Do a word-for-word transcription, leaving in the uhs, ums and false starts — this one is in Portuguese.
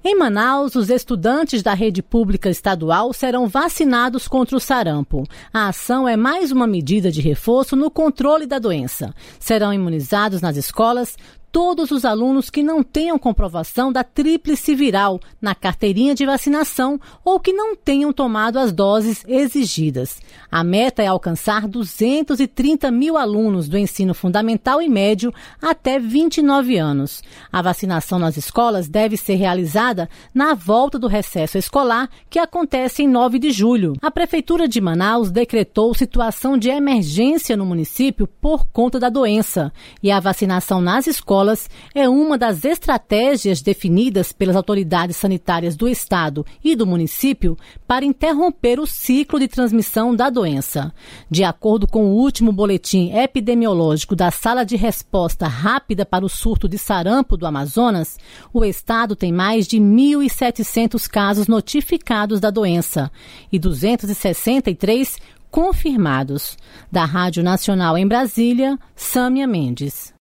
Em Manaus, os estudantes da rede pública estadual serão vacinados contra o sarampo. A ação é mais uma medida de reforço no controle da doença. Serão imunizados nas escolas todos os alunos que não tenham comprovação da tríplice viral na carteirinha de vacinação ou que não tenham tomado as doses exigidas. A meta é alcançar duzentos e trinta mil alunos do ensino fundamental e médio até vinte e nove anos. A vacinação nas escolas deve ser realizada na volta do recesso escolar, que acontece em nove de julho. A Prefeitura de Manaus decretou situação de emergência no município por conta da doença e a vacinação nas escolas é uma das estratégias definidas pelas autoridades sanitárias do estado e do município para interromper o ciclo de transmissão da doença. De acordo com o último boletim epidemiológico da Sala de Resposta Rápida para o Surto de Sarampo do Amazonas, o estado tem mais de mil e setecentos casos notificados da doença e duzentos e sessenta e três confirmados. Da Rádio Nacional em Brasília, Sâmia Mendes.